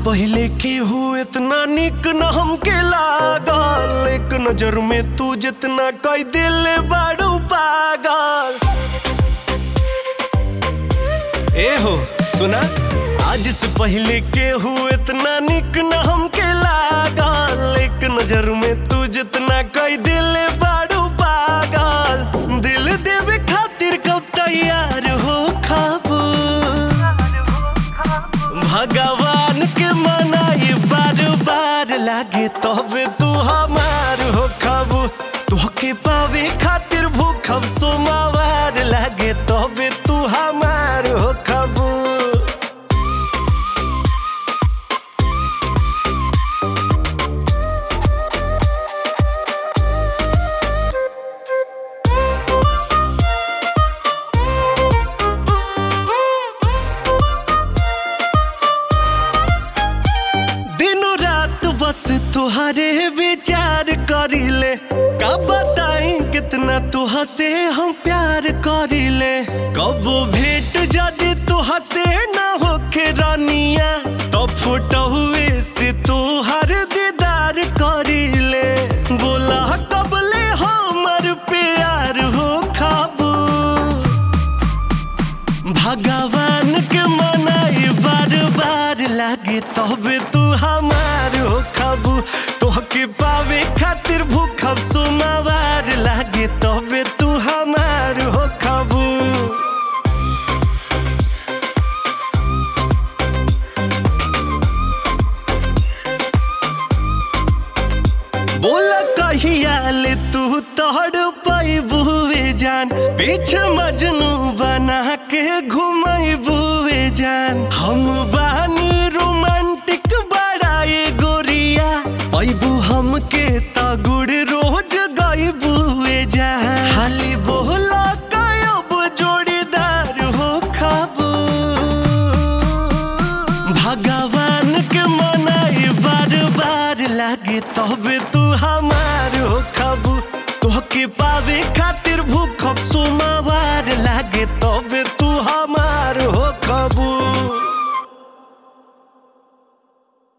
पहले के हो इतना निक न हमके लागल, एक नजर में तू जितना कई दिल बाड़ू पागल। ए हो सुना, आज से पहले के हो इतना निक न हमके लागल, एक नजर में तू जितना कई दिल बाड़ू पागल। दिल देवे खातिर कब तैयार हो खाबू, भगवान के मनाई बार बार लागे तबे तू हमार हो खाबू। तोहके पावे खातिर भूखब सोमवार लागे तबे तू हमार हो खाबू। बस तुहरे विचार करीले, का बताई कितना तुह से हम प्यार करीले। कब भेंट जदि तुह से न होखे रानिया, तो फुटहुए से तुहर दीदार करीले। बोला कबले हमर प्यार हो खाबू, भगवान के मनाई बार बार लागे तबे तू हमार हो खाबू। तोहके पावे खातिर भूखब सोमवार लागे तबे तू हमार हो खाबू। बोला कहिया ले तू तोड़ पैबुए जान, पीछे मजनू बना के घुमैबुए जान। हम बानी रोमांटिक बड़ाए गोरिया, पैबू हमके तगुड़ रोज गईबुए जान। हाली बोला कयब जोड़ीदार हो खाबू, भगवान के मनाई बार बार लागे तबे तू हमार हो खाबू। तोहके पावे खातिर भूखब सोमवार लागे तबे